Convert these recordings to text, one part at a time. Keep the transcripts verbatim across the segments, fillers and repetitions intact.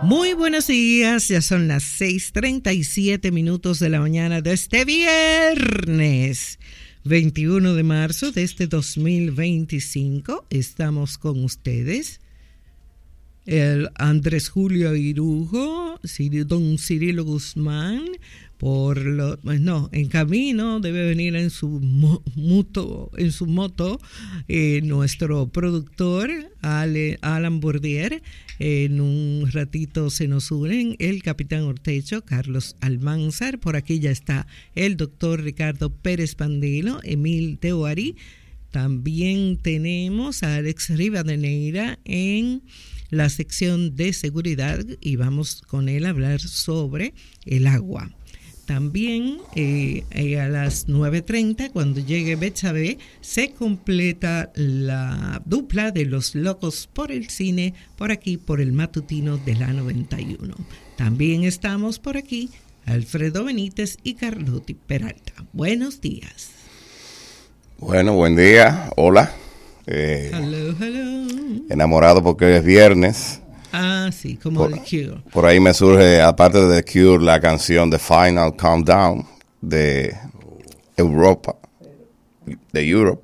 Muy buenos días, ya son las seis treinta y siete minutos de la mañana de este viernes veintiuno de marzo de este dos mil veinticinco. Estamos con ustedes, el Andrés Julio Irujo, don Cirilo Guzmán, por lo, no, en camino debe venir en su moto, en su moto eh, nuestro productor Ale, Alan Bourdier. En un ratito se nos unen el capitán Ortecho, Carlos Almanzar. Por aquí ya está el doctor Ricardo Pérez Pandelo, Emil Teoari. También tenemos a Alex Rivadeneira en la sección de seguridad y vamos con él a hablar sobre el agua. También eh, eh, a las nueve treinta, cuando llegue Betsabe, se completa la dupla de Los Locos por el Cine, por aquí, por el matutino de la noventa y uno. También estamos por aquí, Alfredo Benítez y Carlotti Peralta. Buenos días. Bueno, buen día, hola. Eh, hello, hello. Enamorado porque es viernes. Ah, sí, como por, The Cure. Por ahí me surge, aparte de The Cure, la canción The Final Countdown de Europa, de Europe.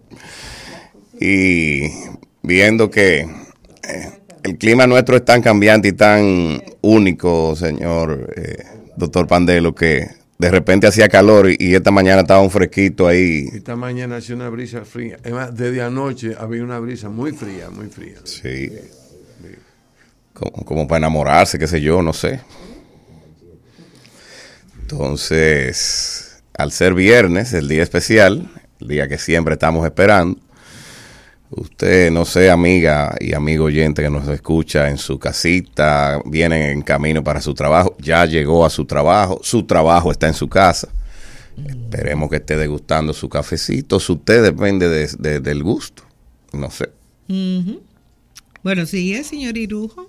Y viendo que eh, el clima nuestro es tan cambiante y tan único, señor eh, doctor Pandelo, que de repente hacía calor y, y esta mañana estaba un fresquito ahí. Esta mañana hacía una brisa fría. Además, desde anoche había una brisa muy fría, muy fría. Sí. Como, como para enamorarse, qué sé yo, no sé. Entonces, al ser viernes, el día especial, el día que siempre estamos esperando, usted, no sé, amiga y amigo oyente que nos escucha en su casita, viene en camino para su trabajo, ya llegó a su trabajo, su trabajo está en su casa. Mm. Esperemos que esté degustando su cafecito, su té depende de, de, del gusto, no sé. Uh-huh. Buenos días, señor Irujo.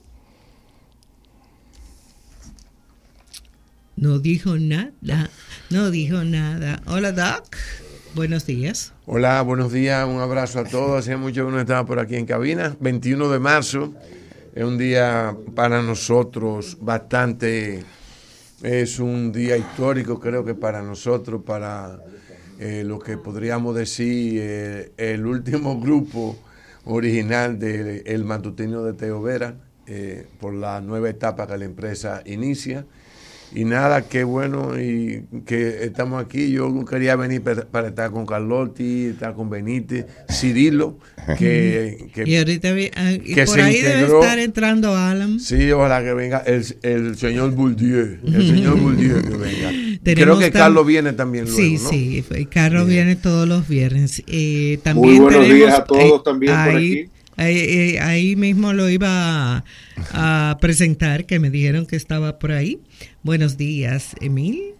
No dijo nada, no dijo nada. Hola, Doc. Buenos días. Hola, buenos días, un abrazo a todos. Hacía mucho que no estaba por aquí en cabina. veintiuno de marzo es un día para nosotros bastante, es un día histórico, creo que para nosotros, para eh, lo que podríamos decir eh, el último grupo original del matutino de Teo Vera, eh, por la nueva etapa que la empresa inicia. Y nada, qué bueno y que estamos aquí. Yo quería venir para, para estar con Carlotti, estar con Benítez, Cirilo, que, que, y ahorita vi, uh, y que por se ahí integró, debe estar entrando Alan. Sí, ojalá que venga el, el señor Bourdieu, el señor Bourdieu que venga. Tenemos Creo que tam- Carlos viene también luego, sí, ¿no? Sí, sí, Carlos Bien. viene todos los viernes. Eh, también Muy buenos tenemos, días a todos eh, también ahí, por aquí. Ahí, ahí, ahí mismo lo iba a, a presentar, que me dijeron que estaba por ahí. Buenos días, Emil.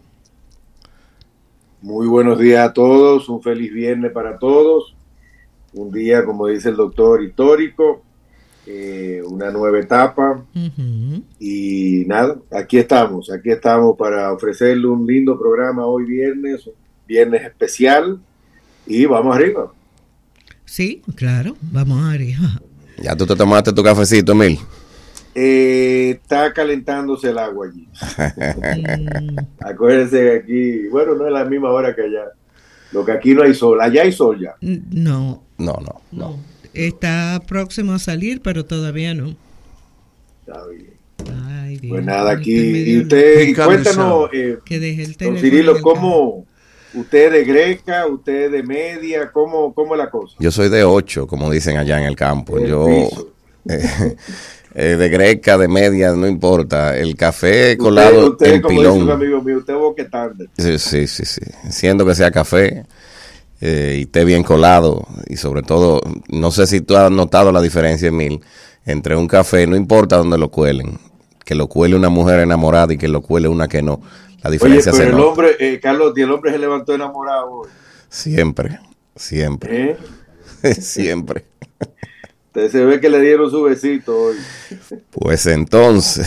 Muy buenos días a todos, un feliz viernes para todos. Un día, como dice el doctor, histórico, eh, una nueva etapa. Uh-huh. Y nada, aquí estamos, aquí estamos para ofrecerle un lindo programa hoy viernes, un viernes especial, y vamos arriba. Sí, claro, vamos arriba. ¿Ya tú te tomaste tu cafecito, Emil? Eh, está calentándose el agua allí. Acuérdense que aquí, bueno, no es la misma hora que allá. Lo que aquí no hay sol, allá hay sol ya. No. No, no, no. no. Está próximo a salir, pero todavía no. Está bien. Ay, Dios. Pues nada, aquí, usted y usted, y cuéntanos, eh, que deje el don Cirilo, ¿cómo? ¿Usted de Greca? ¿Usted de media? ¿Cómo, cómo es la cosa? Yo soy de ocho, como dicen allá en el campo. El Yo eh, eh, de Greca, de media, no importa. El café colado usted, en como pilón. dice un amigo mío, usted boque tarde. Sí, sí, sí, sí. Siendo que sea café eh, y esté bien colado. Y sobre todo, no sé si tú has notado la diferencia, Emil, entre un café, no importa dónde lo cuelen, que lo cuele una mujer enamorada y que lo cuele una que no. La diferencia. Oye, pero se el nota. hombre, eh, Carlos, y el hombre se levantó enamorado hoy. Siempre, siempre. ¿Eh? Siempre. Usted se ve que le dieron su besito hoy. Pues entonces.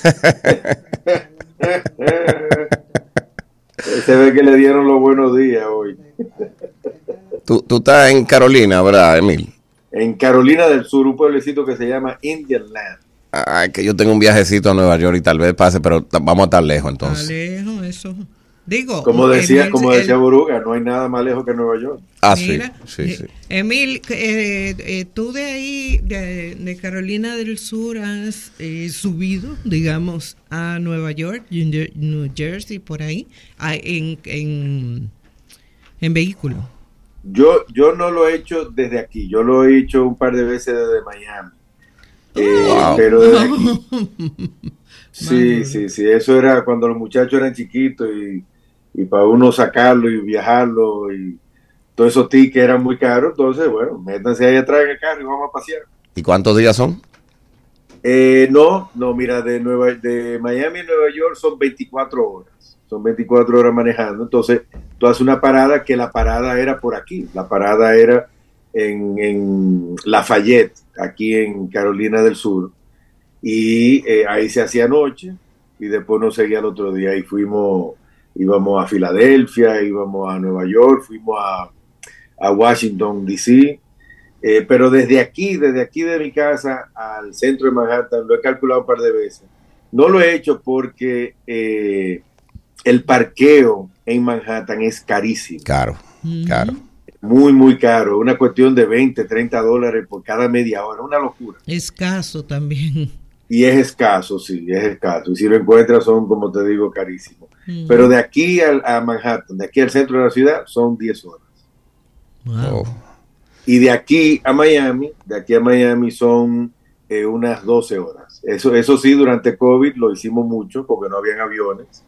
Se ve que le dieron los buenos días hoy. Tú, tú estás en Carolina, ¿verdad, Emil? En Carolina del Sur, un pueblecito que se llama Indian Land. Ay, que yo tengo un viajecito a Nueva York y tal vez pase, pero t- vamos a estar lejos entonces. Está lejos eso. Digo, Como decía, Emil, como decía el, Boruga, no hay nada más lejos que Nueva York. Ah, mira, sí, sí, sí. Emil, eh, eh, tú de ahí, de, de Carolina del Sur, has eh, subido, digamos, a Nueva York, New Jersey, por ahí, a, en, en, en vehículo. Yo, yo no lo he hecho desde aquí, yo lo he hecho un par de veces desde Miami. Eh, Wow. Pero desde aquí. Sí, sí, sí, eso era cuando los muchachos eran chiquitos y, y para uno sacarlo y viajarlo y todos esos tickets eran muy caros, entonces, bueno, métanse ahí atrás en el carro y vamos a pasear. ¿Y cuántos días son? Eh, no, no, mira, de Nueva, de Miami a Nueva York son veinticuatro horas, son veinticuatro horas manejando, entonces tú haces una parada que la parada era por aquí, la parada era en, en Lafayette, aquí en Carolina del Sur, y eh, ahí se hacía noche y después nos seguía el otro día y fuimos, íbamos a Filadelfia, íbamos a Nueva York, fuimos a, a Washington D C, eh, pero desde aquí, desde aquí de mi casa al centro de Manhattan, lo he calculado un par de veces. No lo he hecho porque eh, el parqueo en Manhattan es carísimo. Caro, caro. Muy, muy caro. Una cuestión de veinte, treinta dólares por cada media hora. Una locura. Escaso también. Y es escaso, sí, es escaso. Y si lo encuentras son, como te digo, carísimos. Mm. Pero de aquí al, a Manhattan, de aquí al centro de la ciudad, son diez horas. Wow. Oh. Y de aquí a Miami, de aquí a Miami son eh, unas doce horas. Eso, eso sí, durante COVID lo hicimos mucho porque no habían aviones.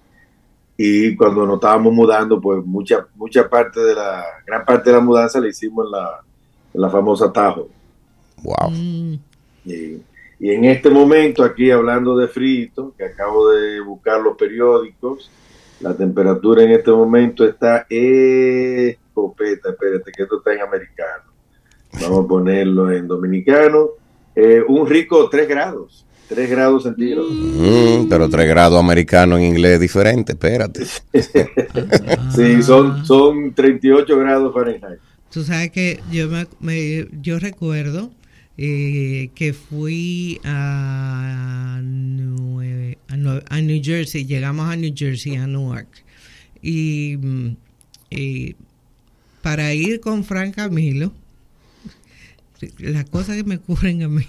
Y cuando nos estábamos mudando, pues mucha mucha parte de la, gran parte de la mudanza la hicimos en la, en la famosa Tahoe. Wow. Mm. Y, y en este momento, aquí hablando de frito, que acabo de buscar los periódicos, la temperatura en este momento está escopeta, espérate, que esto está en americano. Vamos a ponerlo en dominicano. Eh, un rico tres grados. tres grados centígrados. Mm, pero tres grados americano en inglés es diferente, espérate. Sí, son, son treinta y ocho grados Fahrenheit. Tú sabes que yo me, me yo recuerdo eh, que fui a, Nue, a, Nue, a New Jersey, llegamos a New Jersey, a Newark, y, y para ir con Frank Camilo, las cosas que me ocurren a mí,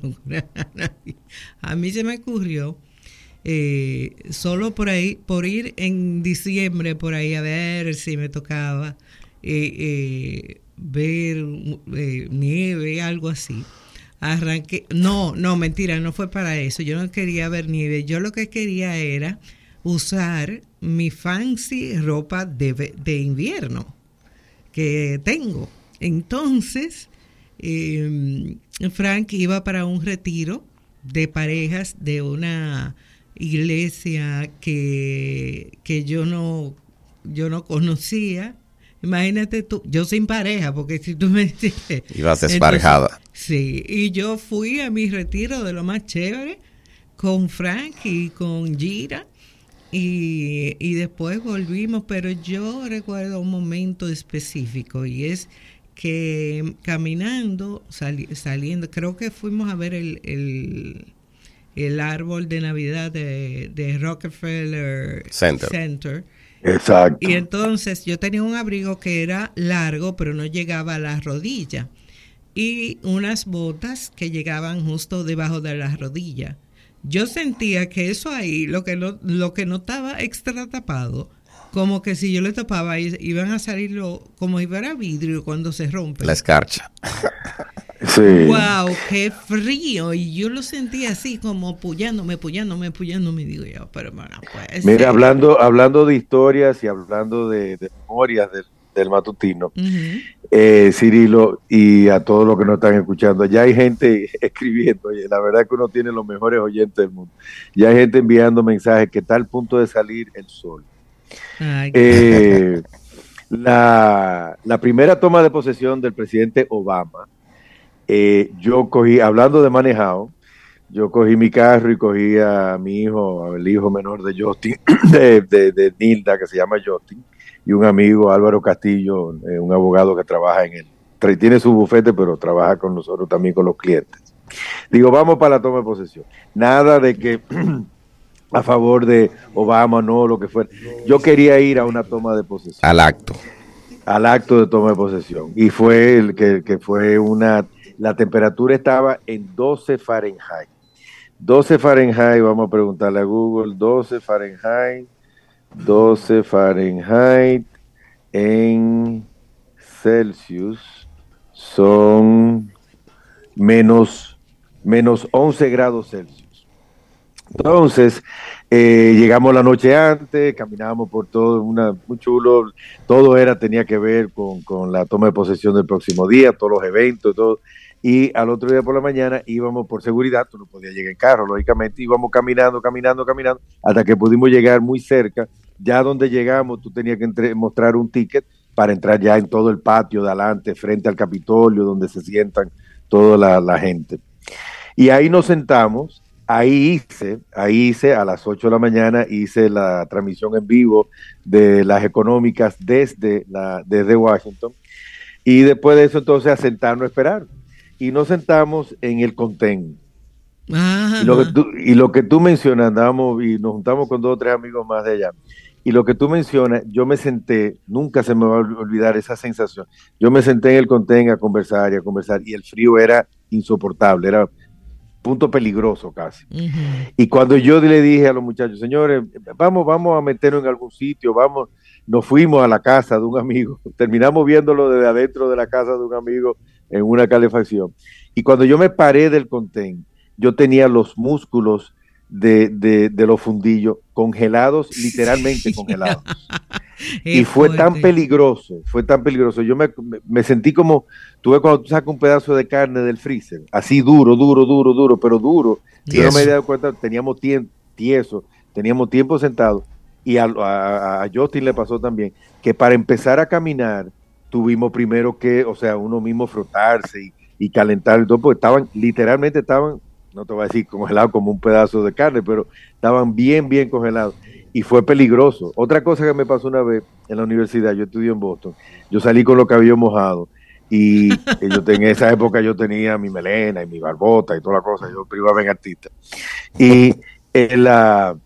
a mí se me ocurrió eh, solo por ahí, por ir en diciembre por ahí a ver si me tocaba eh, eh, ver eh, nieve, algo así. Arranqué, no, no, mentira, no fue para eso, yo no quería ver nieve, yo lo que quería era usar mi fancy ropa de, de invierno que tengo. Entonces Eh, Frank iba para un retiro de parejas de una iglesia que, que yo no yo no conocía. Imagínate tú, yo sin pareja, porque si tú me dices, ibas desparejada. Sí, y yo fui a mi retiro de lo más chévere con Frank y con Gira y, y después volvimos, pero yo recuerdo un momento específico y es que caminando, sali, saliendo, creo que fuimos a ver el, el, el árbol de Navidad de, de Rockefeller Center. Center. Exacto. Y entonces yo tenía un abrigo que era largo, pero no llegaba a la rodilla. Y unas botas que llegaban justo debajo de la rodilla. Yo sentía que eso ahí, lo que no, lo que no estaba extra tapado, como que si yo le tapaba, iban a salirlo como si fuera vidrio cuando se rompe. La escarcha. Sí. ¡Wow! ¡Qué frío! Y yo lo sentía así, como puyándome, puyándome, puyándome. Digo yo, pero bueno, pues. Mira, eh. hablando, hablando de historias y hablando de, de memorias del, del matutino, uh-huh. eh, Cirilo, y a todos los que nos están escuchando, ya hay gente escribiendo. Oye, la verdad es que uno tiene los mejores oyentes del mundo. Ya hay gente enviando mensajes que está al punto de salir el sol. Eh, la, la primera toma de posesión del presidente Obama, eh, yo cogí, hablando de manejado, yo cogí mi carro y cogí a mi hijo, el hijo menor de Justin, de, de, de Nilda, que se llama Justin, y un amigo, Álvaro Castillo, eh, un abogado que trabaja en él, tiene su bufete, pero trabaja con nosotros también con los clientes. Digo, vamos para la toma de posesión. Nada de que a favor de Obama, no, lo que fuera. Yo quería ir a una toma de posesión. Al acto. Al acto de toma de posesión. Y fue el que, que fue una, la temperatura estaba en doce Fahrenheit. doce Fahrenheit, vamos a preguntarle a Google, doce Fahrenheit, doce Fahrenheit en Celsius son menos, menos once grados Celsius. Entonces, eh, llegamos la noche antes, caminábamos por todo, una, muy chulo, todo era, tenía que ver con, con la toma de posesión del próximo día, todos los eventos, todo. Y al otro día por la mañana íbamos por seguridad, tú no podías llegar en carro, lógicamente, íbamos caminando, caminando, caminando, hasta que pudimos llegar muy cerca. Ya donde llegamos, tú tenías que entre, mostrar un ticket para entrar ya en todo el patio de adelante, frente al Capitolio, donde se sientan toda la, la gente. Y ahí nos sentamos, ahí hice, ahí hice a las ocho de la mañana, hice la transmisión en vivo de las económicas desde, la, desde Washington, y después de eso entonces a sentarnos a esperar. Y nos sentamos en el contén. Y lo, que tú, y lo que tú mencionas, andamos y nos juntamos con dos o tres amigos más de allá. Y lo que tú mencionas, yo me senté, nunca se me va a olvidar esa sensación. Yo me senté en el contén a conversar y a conversar, y el frío era insoportable, era punto peligroso casi. Uh-huh. Y cuando yo le dije a los muchachos, señores, vamos, vamos a meternos en algún sitio, vamos, nos fuimos a la casa de un amigo, terminamos viéndolo desde adentro de la casa de un amigo en una calefacción. Y cuando yo me paré del contén, yo tenía los músculos de, de, de los fundillos congelados, literalmente congelados. Y fue fuerte. tan peligroso, fue tan peligroso. Yo me, me sentí como, tú ves cuando tú sacas un pedazo de carne del freezer, así duro, duro, duro, duro, pero duro. Yo no me había dado cuenta, teníamos tiempo, tieso, teníamos tiempo sentado. Y a, a, a Justin le pasó también, que para empezar a caminar, tuvimos primero que, o sea, uno mismo frotarse y, y calentar y todo, porque estaban, literalmente estaban, no te voy a decir congelados como un pedazo de carne, pero estaban bien, bien congelados. Y fue peligroso. Otra cosa que me pasó una vez en la universidad, yo estudié en Boston, yo salí con los cabellos mojados y yo en esa época yo tenía mi melena y mi barbota y toda la cosa, yo privaba en artista. Y en la...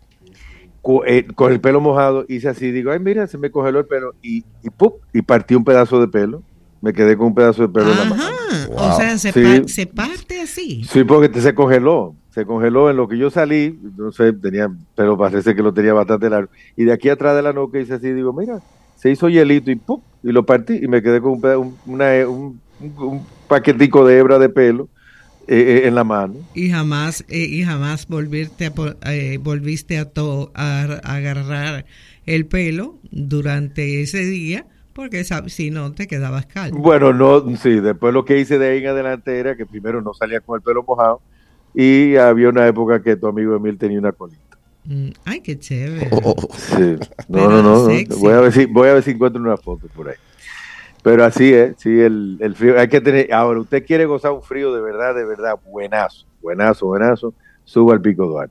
con el pelo mojado, hice así, digo, ay, mira, se me congeló el pelo, y, y ¡pum! Y partí un pedazo de pelo, me quedé con un pedazo de pelo. Ajá, en la mano. Wow. O sea, se, sí. pa- se parte así. Sí, porque te, se congeló, se congeló en lo que yo salí, no sé, tenía, pero parece que lo tenía bastante largo, y de aquí atrás de la nuca hice así, digo, mira, se hizo hielito, y ¡pum! Y lo partí, y me quedé con un, un, una, un, un, un paquetico de hebra de pelo, Eh, eh, en la mano. Y jamás eh, y jamás volviste a, eh, volviste a, to, a, a agarrar el pelo durante ese día, porque sabes, si no te quedabas calvo. Bueno, no, sí, después lo que hice de ahí en adelante era que primero no salía con el pelo mojado, y había una época que tu amigo Emil tenía una colita. Mm, ay, qué chévere. Oh, sí. No, no, no, no. Voy a ver si, voy a ver si encuentro una foto por ahí. Pero así es, sí, el, el frío, hay que tener, ahora, usted quiere gozar un frío de verdad, de verdad, buenazo, buenazo, buenazo, suba al Pico Duarte.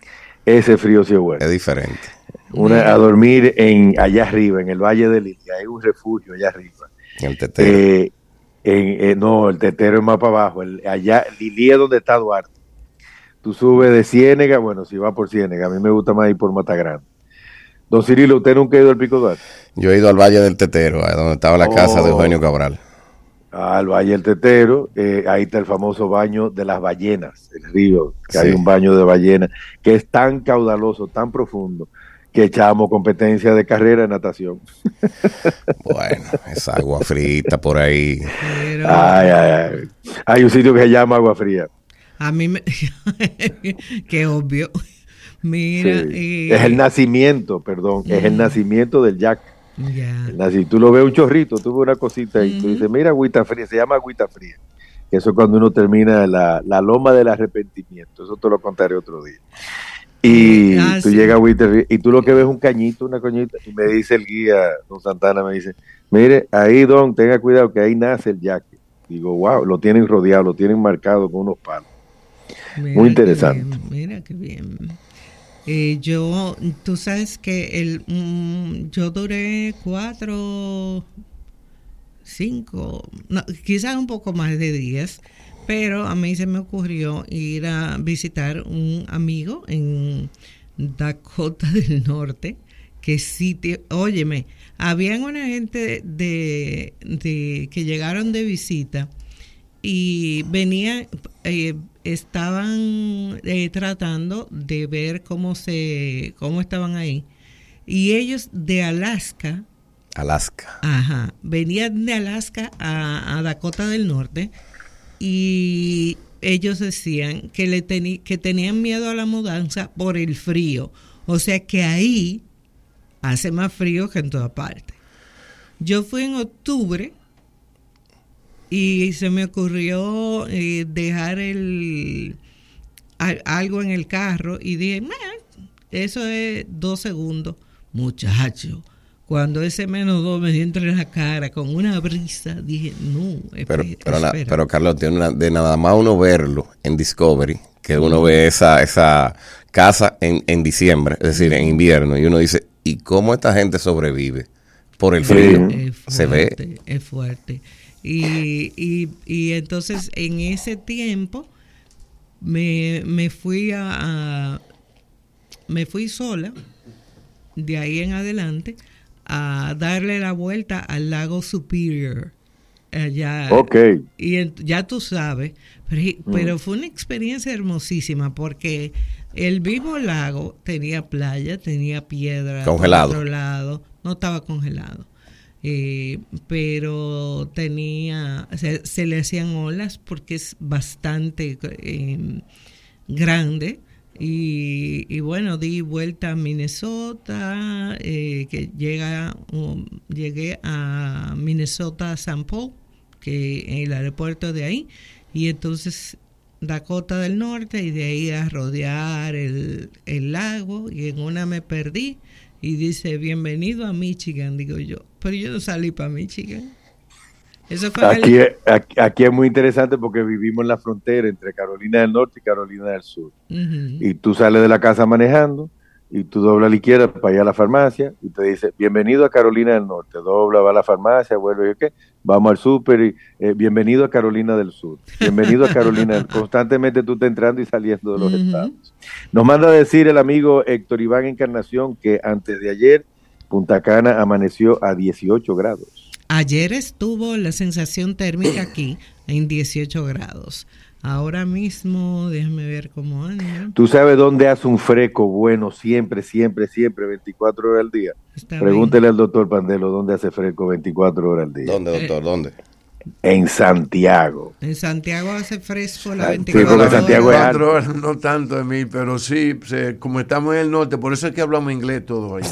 Ese frío sí es bueno. Es diferente. Una, a dormir en allá arriba, en el Valle de Lilia, hay un refugio allá arriba. En el Tetero. Eh, en, eh, no, el Tetero es más para abajo, el, allá, Lilia es donde está Duarte. Tú subes de Ciénega, bueno, si va por Ciénega, a mí me gusta más ir por Matagrande. Don Cirilo, ¿usted nunca ha ido al Pico Duarte? Yo he ido al Valle del Tetero, donde estaba la oh, casa de Eugenio Cabral. Al Valle del Tetero, eh, ahí está el famoso baño de las ballenas, el río, que sí. Hay un baño de ballenas, que es tan caudaloso, tan profundo, que echamos competencia de carrera de natación. Bueno, es agua frita por ahí. Pero... Ay, ay, ay. Hay un sitio que se llama Agua Fría. A mí me... Qué obvio. Mira, sí. eh... es el nacimiento, perdón, mm. es el nacimiento del Jack. Yeah. Así, tú lo ves un chorrito, tú ves una cosita y mm. tú dices, mira, agüita fría, se llama agüita fría. Eso es cuando uno termina la, la loma del arrepentimiento, eso te lo contaré otro día. Y ah, tú sí. llegas a agüita fría y tú lo que ves es un cañito, una coñita, y me dice el guía, don Santana, me dice, mire, ahí don, tenga cuidado que ahí nace el Jack. Digo, wow, lo tienen rodeado, lo tienen marcado con unos palos. Mira, muy interesante. Qué bien, mira qué bien. Eh, yo, tú sabes que el, mm, yo duré cuatro, cinco, no, quizás un poco más de días, pero a mí se me ocurrió ir a visitar un amigo en Dakota del Norte, que sí, te, óyeme, habían una gente de, de que llegaron de visita y venían, eh, estaban eh, tratando de ver cómo se, cómo estaban ahí, y ellos de Alaska, Alaska, ajá, venían de Alaska a, a Dakota del Norte, y ellos decían que le teni, que tenían miedo a la mudanza por el frío, o sea que ahí hace más frío que en toda parte. Yo fui en octubre y se me ocurrió eh, dejar el a, algo en el carro y dije, eso es dos segundos. Muchacho, cuando ese menos dos me dio entre la cara con una brisa, dije, no, pero, espera, pero, la, espera. pero Carlos, tiene una, de nada más uno verlo en Discovery, que uno ve esa, esa casa en, en diciembre, es decir, en invierno, y uno dice, ¿y cómo esta gente sobrevive? Por el frío. Es fuerte, se ve. Es fuerte. Y, y, y entonces en ese tiempo me, me fui a, a me fui sola de ahí en adelante a darle la vuelta al lago Superior allá. Okay. Y en, ya tú sabes, pero, pero mm. fue una experiencia hermosísima porque el mismo lago tenía playa, tenía piedra congelado. Por otro lado, no estaba congelado. Eh, pero tenía, se, se le hacían olas porque es bastante eh, grande. Y, y bueno, di vuelta a Minnesota, eh, que llega, um, llegué a Minnesota Saint Paul, que en el aeropuerto de ahí, y entonces Dakota del Norte, y de ahí a rodear el, el lago, y en una me perdí, y dice, bienvenido a Michigan, digo yo, pero yo no salí para Michigan. Eso fue aquí, el... aquí, aquí es muy interesante porque vivimos en la frontera entre Carolina del Norte y Carolina del Sur. Uh-huh. Y tú sales de la casa manejando y tú doblas a la izquierda para ir a la farmacia y te dice, bienvenido a Carolina del Norte. Dobla, va a la farmacia, vuelve, ¿qué? Vamos al súper y eh, bienvenido a Carolina del Sur. Bienvenido a Carolina del Sur. Constantemente tú estás entrando y saliendo de los uh-huh. estados. Nos manda a decir el amigo Héctor Iván Encarnación que antes de ayer Punta Cana amaneció a dieciocho grados. Ayer estuvo la sensación térmica aquí en dieciocho grados. Ahora mismo, déjame ver cómo anda. ¿Tú sabes dónde hace un fresco bueno siempre, siempre, siempre, veinticuatro horas al día? Está Pregúntele bien. Al doctor Pandelo dónde hace fresco veinticuatro horas al día. ¿Dónde, doctor? ¿Dónde? En Santiago. En Santiago hace fresco la veinticuatro horas. Sí, Santiago es horas, no tanto, Emil, pero sí, como estamos en el norte, por eso es que hablamos inglés todo ahí.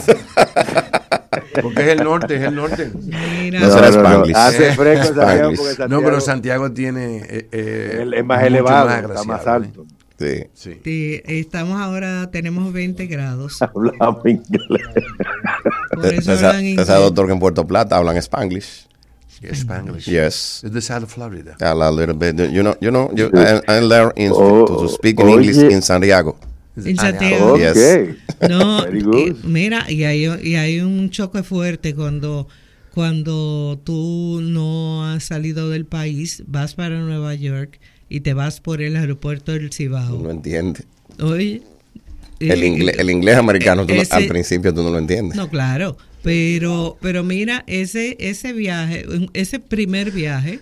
Porque es el norte, es el norte. Mira. No, no, no, no. Hace fresco Santiago porque Santiago. No, pero Santiago tiene eh, eh, es más elevado, más está más alto. Sí. Sí. sí. Estamos ahora, tenemos veinte grados. Hablamos inglés. Por eso hablan inglés. Ese doctor que en Puerto Plata hablan Spanglish. Yes, Spanglish. Yes. It's the side of Florida. A little bit. You know, you know, you, I, I learned in, oh, to speak in English in Santiago. En Santiago. Okay. Yes. No, y, mira, y hay, y hay un choque fuerte cuando, cuando tú no has salido del país, vas para Nueva York y te vas por el aeropuerto del Cibao. No entiendes. Oye. El, eh, inglés, el inglés americano, tú ese, no, al principio tú no lo entiendes. No, claro. Pero, pero mira, ese, ese viaje, ese primer viaje...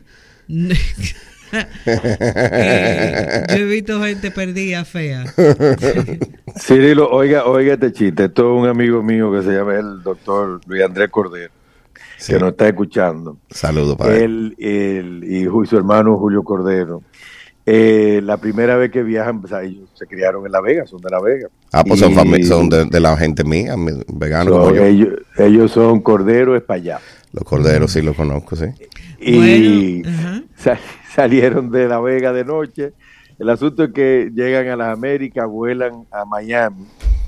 eh, yo he visto gente perdida fea. Cirilo, oiga, oiga este chiste. Esto es un amigo mío que se llama el doctor Luis Andrés Cordero, sí, que nos está escuchando. Saludos para él. él. él y su hermano Julio Cordero. Eh, la primera vez que viajan, pues, ellos se criaron en La Vega, son de La Vega. Ah, pues y, son, fami- son de, de la gente mía, veganos so, como yo. Ellos, ellos son Cordero Espaillá. Los corderos sí los conozco, sí. Y bueno, uh-huh. sal, salieron de La Vega de noche. El asunto es que llegan a las Américas, vuelan a Miami.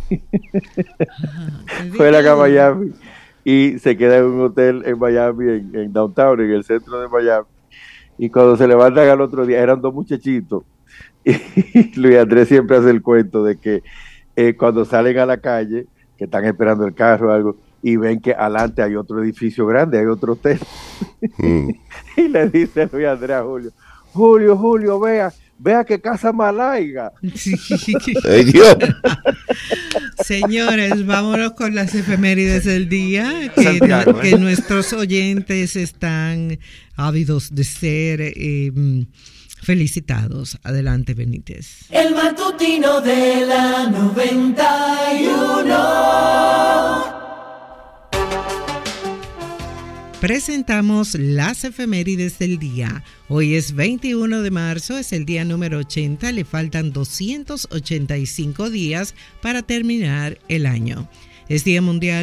Uh-huh. Vuelan a Miami y se quedan en un hotel en Miami, en, en downtown, en el centro de Miami. Y cuando se levantan al otro día, eran dos muchachitos. Y Luis Andrés siempre hace el cuento de que eh, cuando salen a la calle, que están esperando el carro o algo, y ven que adelante hay otro edificio grande, hay otro hotel. Mm. Y le dice Luis Andrés a Julio, Julio, Julio, vea, vea qué casa malaiga. Sí. ¡Ay, Dios! Señores, vámonos con las efemérides del día, que, Santiago, ¿eh? que nuestros oyentes están ávidos de ser eh, felicitados. Adelante, Benítez. El matutino de la noventa y uno. Presentamos las efemérides del día. Hoy es veintiuno de marzo, es el día número ochenta, le faltan doscientos ochenta y cinco días para terminar el año. Es Día Mundial